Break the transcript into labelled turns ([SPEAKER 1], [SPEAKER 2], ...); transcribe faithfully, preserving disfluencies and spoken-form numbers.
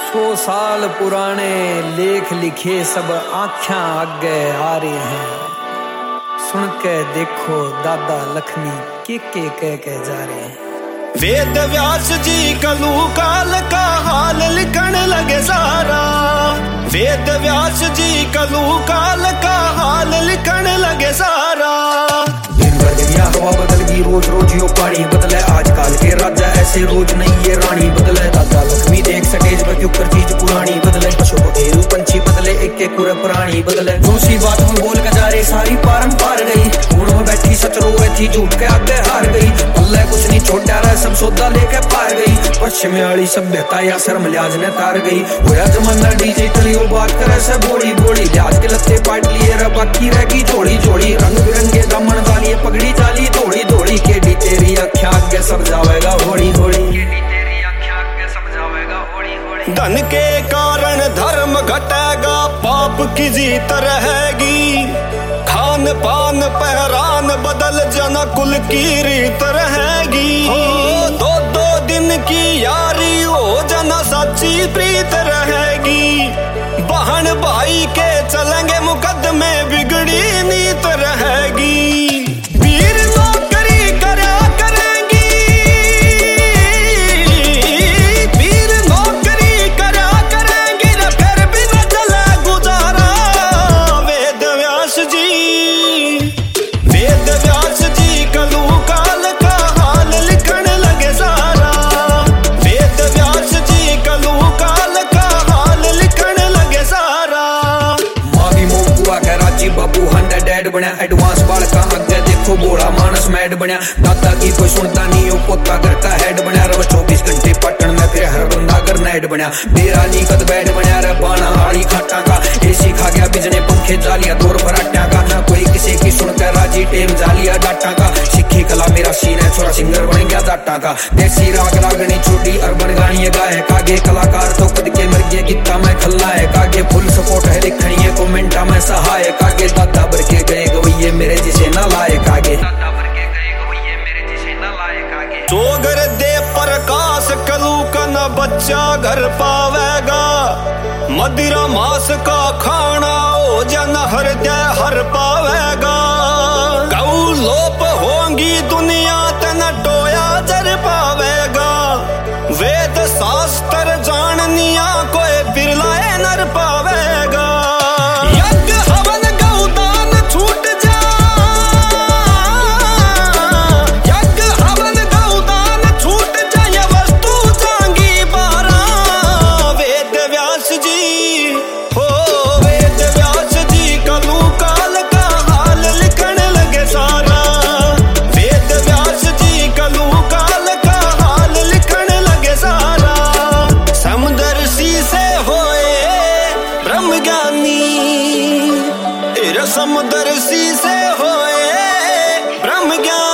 [SPEAKER 1] सौ साल पुराने लेख लिखे सब आँखें आगे आ रहे हैं। सुन के देखो दादा लक्ष्मी के के कह के जा रहे हैं।
[SPEAKER 2] वेद व्यास जी कलू काल का हाल लिखण लगे सारा। वेद व्यास जी कलू काल का हाल लिखण लगे सारा।
[SPEAKER 1] दिन भर दुनिया हवा बदल गई, रोज रोज यो पानी बदले। आजकल के राजा ऐसे रोज नहीं ये रानी बदले। दादा लक्ष्मी देख स्टेज पर क्यों कर चीज पुरानी बदले। पशु पखेरु पंछी बदले, एक एक पूरे पुरानी बदले। जो सी बात हम बोल के जा रहे सारी पारम पार गई। गुण में बैठी सच रोए थी, झूठ के आगे हार गई। अल्लाह कुछ नहीं छोड़ा रहा, सब सौदा लेके पार गई। पश्चिम वाली सभ्यता या शर्म लिहाज ने तार गई। होया जमाना डिजिटल यो बात करे से बोली बोली। लिहाज के लत्ते पाट लिए रे बाकी रह गई जोड़ी जोड़ी। रंग बिरंगे दामन डालिए पगड़ी चाली थोड़ी थोड़ी। केडी तेरी आँखें आगे सब जावेगा होड़ी होड़ी।
[SPEAKER 2] धन के कारण धर्म घटेगा, पाप की जीत रहेगी। खान पान पहरान बदल जना कुल की रीत रहेगी। दो दो दिन की यारी हो जना सच्ची प्रीत रहेगी। बहन भाई के चलेंगे मुकदमे बिगड़ी नीत रहेगी।
[SPEAKER 1] बाबू हंड्रेड डेड बना एडवांस बाल का आगे देखो बोला मानस मैड बना। दादा की कोई सुनता नहीं हो, पोता घर का हेड बना। रव चौबीस घंटे पटन में फिर हर बंदा कर नेड बना। डेरा नी कद बैड बना रे बाना हाड़ी खाटा का। एसी खा गया बिजने पंखे जालिया दौर फराटा का। ना कोई किसी की सुनकर राजी टेम जालिया डाटा का। सिक्खी कला मेरा सीन है, छोरा सिंगर बन गया जाटा का। देसी राग रागनी छोटी अर्बन गानी गाए कागे। कलाकार तो कद के मर गए गीता में खल्ला है कागे। फुल सपोर्ट है लिखनी है कमेंटा में सहाय कागे। दादा भर के गए गवैये मेरे जिसे ना लायक आगे।
[SPEAKER 2] चोगर दे प्रकाश कलू का न बच्चा घर पावेगा। मदिरा मांस का खाना हो जन हृदय हर पावेगा। गौ लोप होंगी दुनिया तन टोया जर पावेगा। वेद शास्त्र जाननिया कोई बिरलाए नर पावेगा। समदर्शी से होए ब्रह्म ज्ञान।